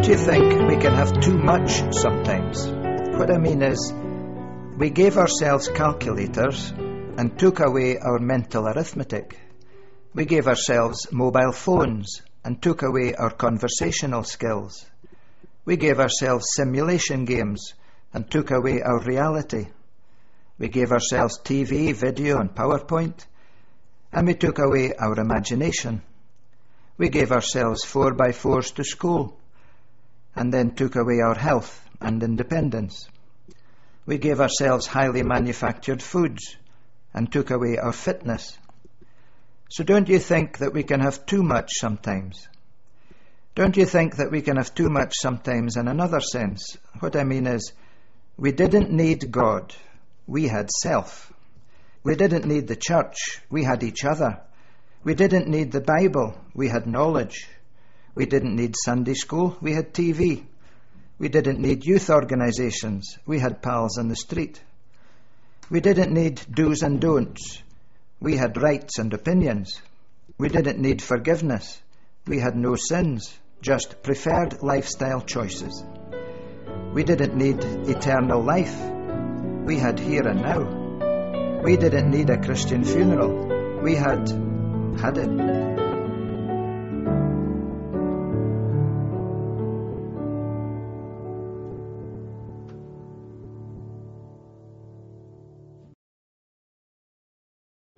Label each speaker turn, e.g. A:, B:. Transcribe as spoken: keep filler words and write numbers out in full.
A: don't you think we can have too much sometimes? What I mean is, we gave ourselves calculators and took away our mental arithmetic. We gave ourselves mobile phones and took away our conversational skills. We gave ourselves simulation games and took away our reality. We gave ourselves T V, video and PowerPoint, and we took away our imagination. We gave ourselves four by fours to school and then took away our health and independence. We gave ourselves highly manufactured foods and took away our fitness. So don't you think that we can have too much sometimes? Don't you think that we can have too much sometimes in another sense? What I mean is, we didn't need God, we had self. We didn't need the church, we had each other. We didn't need the Bible, we had knowledge. We didn't need Sunday school, we had T V. We didn't need youth organisations, we had pals on the street. We didn't need do's and don'ts, we had rights and opinions. We didn't need forgiveness, we had no sins, just preferred lifestyle choices. We didn't need eternal life, we had here and now. We didn't need a Christian funeral, we had had it.